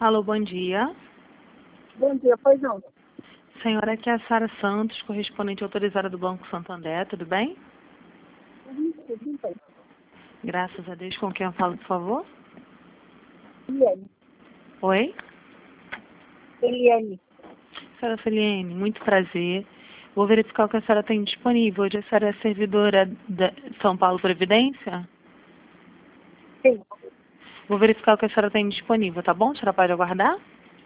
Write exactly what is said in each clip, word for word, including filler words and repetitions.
Alô, bom dia. Bom dia, pois não. Senhora, aqui é a Sara Santos, correspondente autorizada do Banco Santander, tudo bem? Uhum, tudo bem. Graças a Deus. Com quem eu falo, por favor? Eliane. Oi? Eliane. Senhora Feliene, muito prazer. Vou verificar o que a senhora tem disponível. Hoje a senhora é servidora da São Paulo Previdência? Sim. Vou verificar o que a senhora tem disponível, tá bom? A senhora pode aguardar?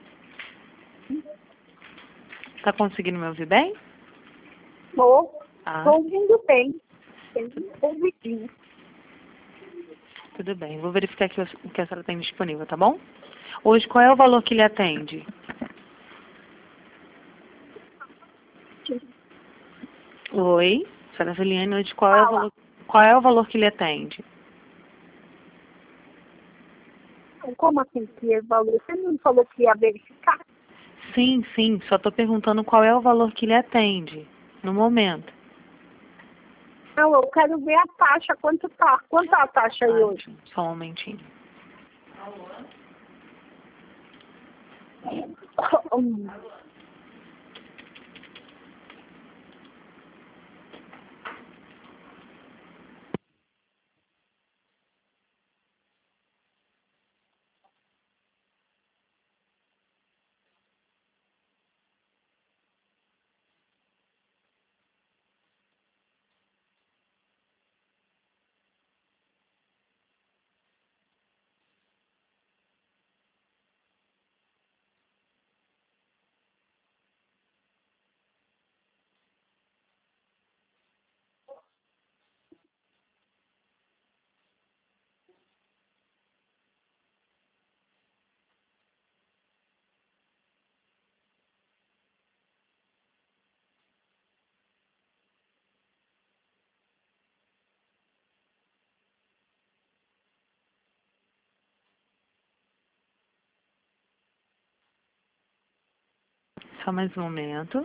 Tá conseguindo me ouvir bem? Estou. Ah, Estou ouvindo bem. Tem ouvidinho. tudo bem. Vou verificar aqui o que a senhora tem disponível, tá bom? Hoje, qual é o valor que lhe atende? Oi, senhora Feliene, hoje qual é o Fala. valor, qual é o valor que lhe atende? Como assim que é valor? Você não falou que ia verificar? Sim, sim, só estou perguntando qual é o valor que lhe atende no momento. Não, eu quero ver a taxa. Quanto tá? Quanto tá a taxa aí Ah, hoje? sim, só um momentinho. Hum. Só mais um momento.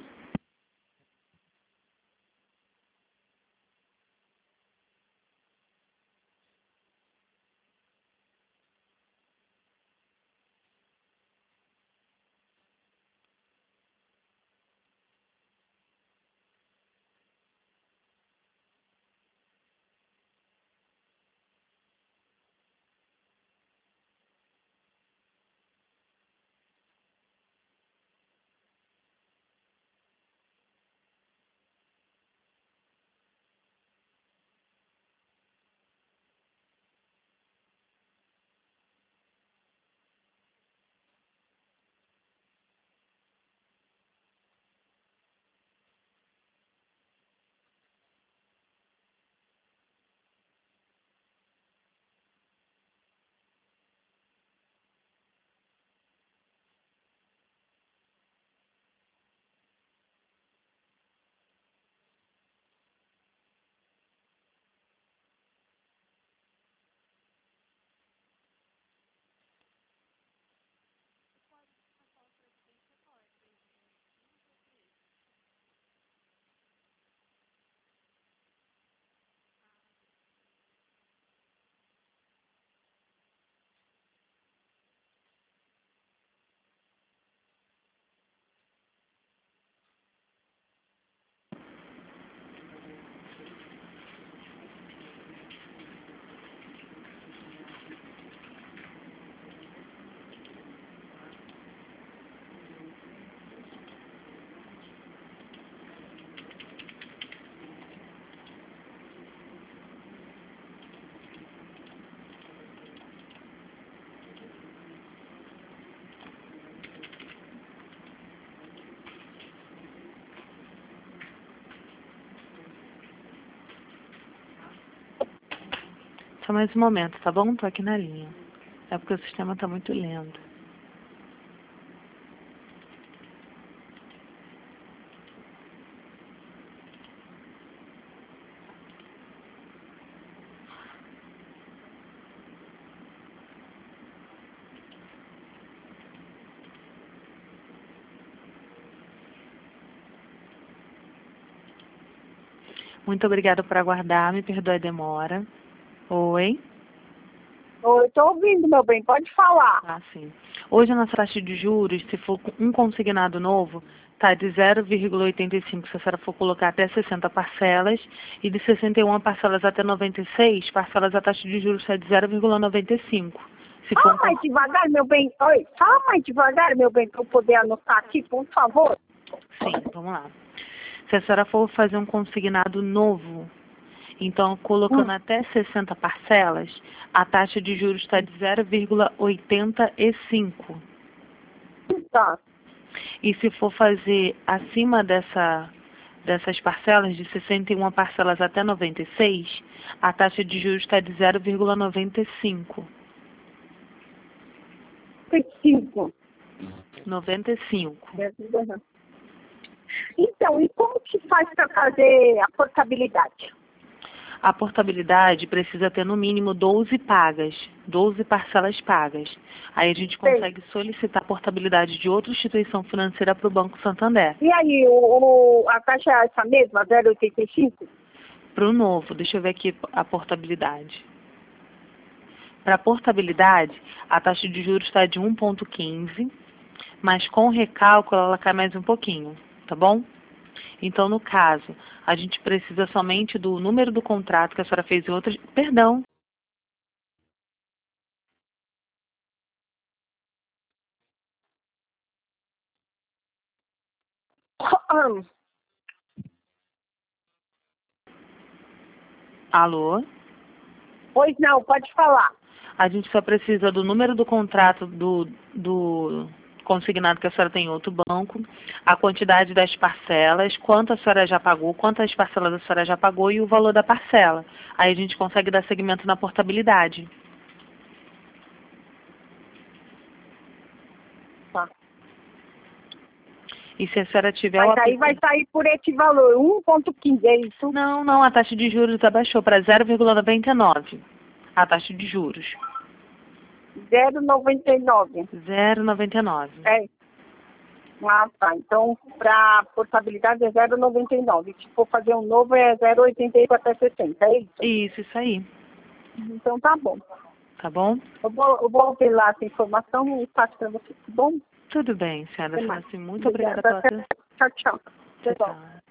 Só mais um momento, tá bom? Tô aqui na linha. É porque o sistema tá muito lento. Muito obrigada por aguardar, me perdoe a demora. Oi? Eu estou ouvindo, meu bem, pode falar. Ah, sim. Hoje a nossa taxa de juros, se for um consignado novo, está de zero vírgula oitenta e cinco se a senhora for colocar até sessenta parcelas, e de sessenta e uma parcelas até noventa e seis parcelas, a taxa de juros está de zero vírgula noventa e cinco. Se for Fala um... mais devagar, meu bem. Oi, fala mais devagar, meu bem, para eu poder anotar aqui, por favor. Sim, vamos lá. Se a senhora for fazer um consignado novo, então, colocando Hum. até sessenta parcelas, a taxa de juros está de zero vírgula oitenta e cinco. Tá. E se for fazer acima dessa, dessas parcelas, de sessenta e uma parcelas até noventa e seis, a taxa de juros está de zero vírgula noventa e cinco. Cinco. noventa e cinco. Então, e como que faz para fazer a portabilidade? A portabilidade precisa ter no mínimo doze pagas, doze parcelas pagas. Aí a gente consegue solicitar a portabilidade de outra instituição financeira para o Banco Santander. E aí, o, o- a taxa é essa mesma, zero vírgula oitenta e cinco? Para o novo, deixa eu ver aqui a portabilidade. Para a portabilidade, a taxa de juros está de um vírgula quinze, mas com o recálculo ela cai mais um pouquinho, tá bom? Então, no caso, a gente precisa somente do número do contrato que a senhora fez em outras... Perdão. Alô? Pois não, pode falar. A gente só precisa do número do contrato do, do consignado que a senhora tem em outro banco, a quantidade das parcelas, quanto a senhora já pagou, quantas parcelas a senhora já pagou e o valor da parcela. Aí a gente consegue dar seguimento na portabilidade. Tá. E se a senhora tiver Mas o aí vai sair por esse valor, um vírgula quinze, é isso? Não, não, a taxa de juros abaixou para zero vírgula noventa e nove. A taxa de juros. zero vírgula noventa e nove. zero vírgula noventa e nove. É. Ah, tá. Então, para portabilidade é zero vírgula noventa e nove. Se for fazer um novo, é zero vírgula oitenta e cinco até sessenta, é isso? Isso, isso aí. Então, tá bom. Tá bom? Eu vou, eu vou ver lá essa informação e passo para você, tá bom? Tudo bem, senhora. Até mais. Assim, muito obrigada Obrigada. pela atenção. Tchau, tchau. Tchau, Tchau. tchau.